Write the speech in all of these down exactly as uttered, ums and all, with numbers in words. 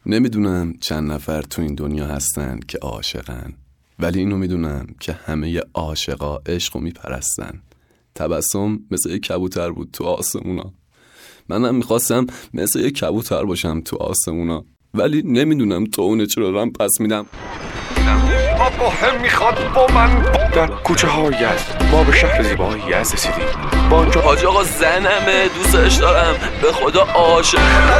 نمیدونم چند نفر تو این دنیا هستن که عاشقن، ولی اینو میدونم که همه عاشقا عشقو میپرستن. تبسم مثل یک کبوتر بود تو آسمونا، منم میخواستم مثل یک کبوتر باشم تو آسمونا، ولی نمیدونم تو اونه چرا دارم پس میدم. بابا هم میخواد با من در کوچه های یزد ما به شهر زیبای یزد رسیدیم. با اونجا حاج آقا زنمه، دوستش دارم، به خدا عاشق.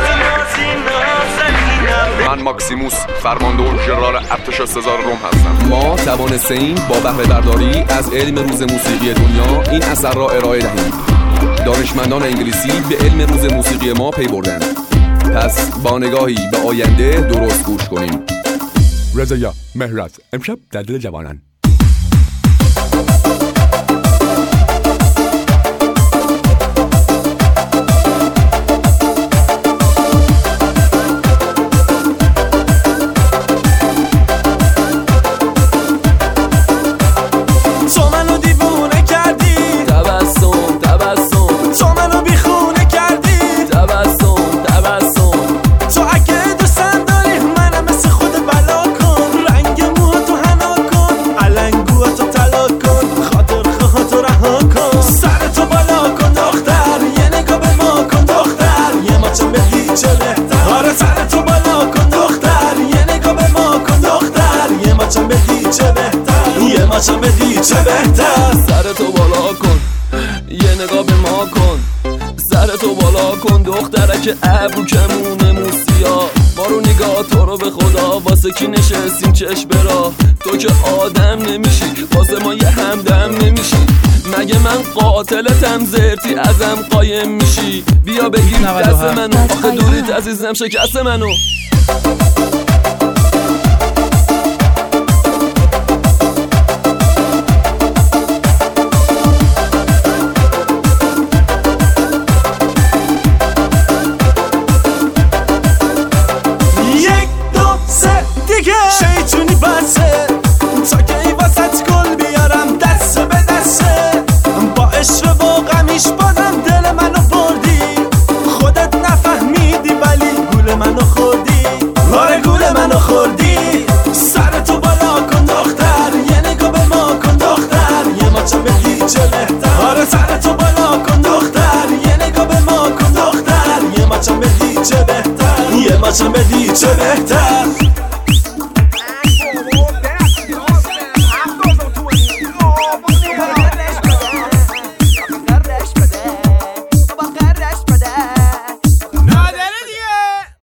من ماکسیموس فرمانده ژنرال ارتش سزار روم هستم. ما توانستیم با بهره برداری از علم روز موسیقی دنیا این اثر را ارائه دهیم. دانشمندان انگلیسی به علم روز موسیقی ما پی بردند. پس با نگاهی به آینده درست گوش کنیم. رضا مهرت امشب در دل جوانان. چه بدی چه بهتر، سرتو بالا کن یه نگاه به ما کن، سرتو بالا کن دخترک ابرو کمونه موسیا، ما رو نگاه تو رو به خدا، واسه کی نشستیم چشم برا، تو که آدم نمیشی واسه ما یه همدم نمیشی، مگه من قاتلتم زرتی ازم قایم میشی، بیا بگیر دست منو، آخه دوریت عزیزم شکست منو. شیطونی بسه تا که ای واسط گل بیارم دست به دسته، با عشق و غمیش بازم دل منو بردی، خودت نفهمیدی ولی گول منو خوردی، آره گول منو خوردی. سرتو بالا کن دختر یه نگاه به ما کن دختر، یه ماچم بدی چه بهتر، آره سرتو بالا کن دختر یه نگاه به ما کن دختر، یه ماچم بدی چه بهتر، یه ماچم بدی چه بهتر.